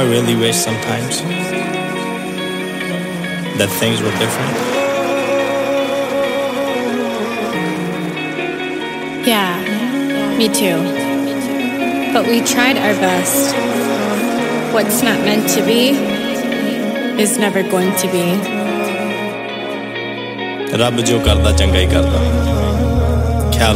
really wish sometimes that things were different. Yeah, me too. But we tried our best. What's not meant to be is never going to be. ਰੱਬ ਜੋ ਕਰਦਾ ਚੰਗਾ ਹੀ ਕਰਦਾ